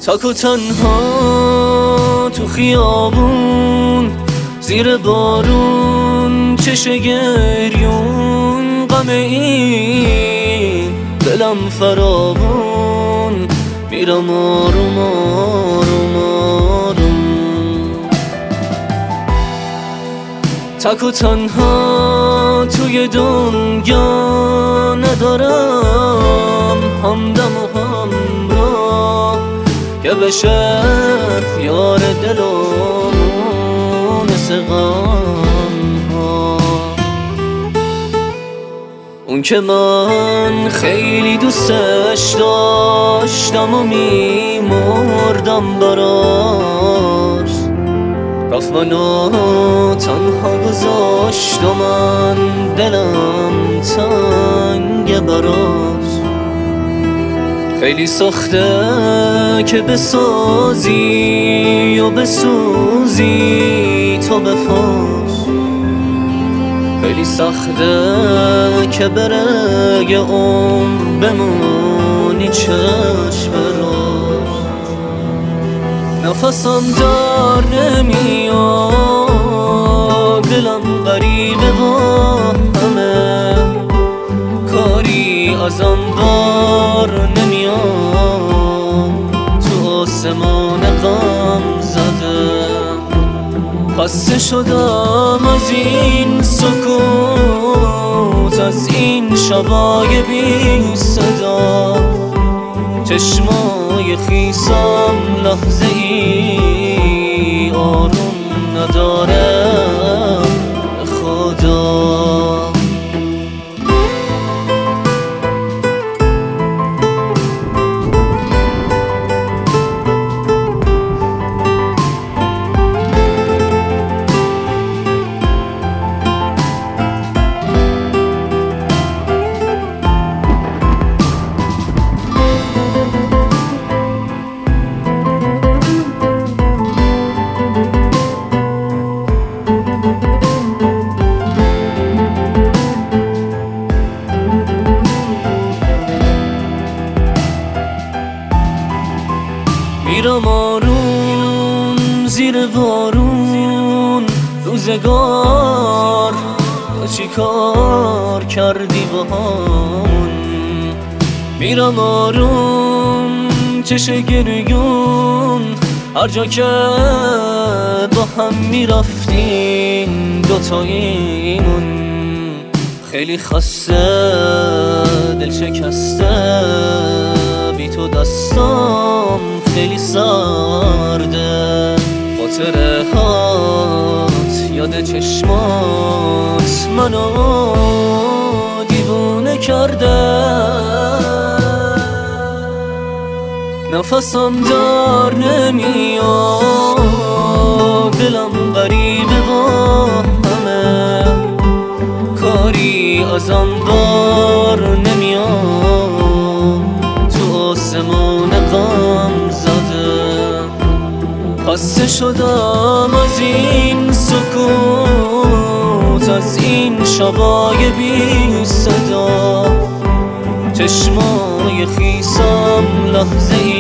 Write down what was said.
تک و تنها تو خیابون، زیر بارون چش گریون، غم این دلم فراوون، میرم آروم آروم آروم. تک و تنها توی دنیا ندارم همدم و همراه که بشه یار دل و مونس غم‌ها. اون که من خیلی دوستش داشتم و میمردم براش، رفت منو تنها گذاشت و من دلم تنگ براش. خیلی سخته که بسازی و بسوزی تو بفاش، خیلی سخته که بره یه عمر بمونی چشم راش. نفسم در نمیاد، دلم غریبه با همه، کاری ازم بار نمیاد، تو آسمان غم زده. خسته شدم از این سکوت، از این شبای بی صدا، چشمای خیسم لحظه ای آروم نداره خدا. میرم آروم زیر بارون، روزگار تو چی کار کردی با همون. میرم آروم چش گریون، هر جا که با هم میرفتیم دوتاییمون. خیلی خسته دل شکسته بی تو، دستام خیلی سرده، خاطره هات یاد چشمات منو دیوونه کرده. نفسم در نمیاد، دلم غریبه با همه، کاری ازم بار نمیاد، تو آسمان غم زده. خسته شدم از این سکوت، از این شبای بی صدا، چشمای خیسم لحظه ای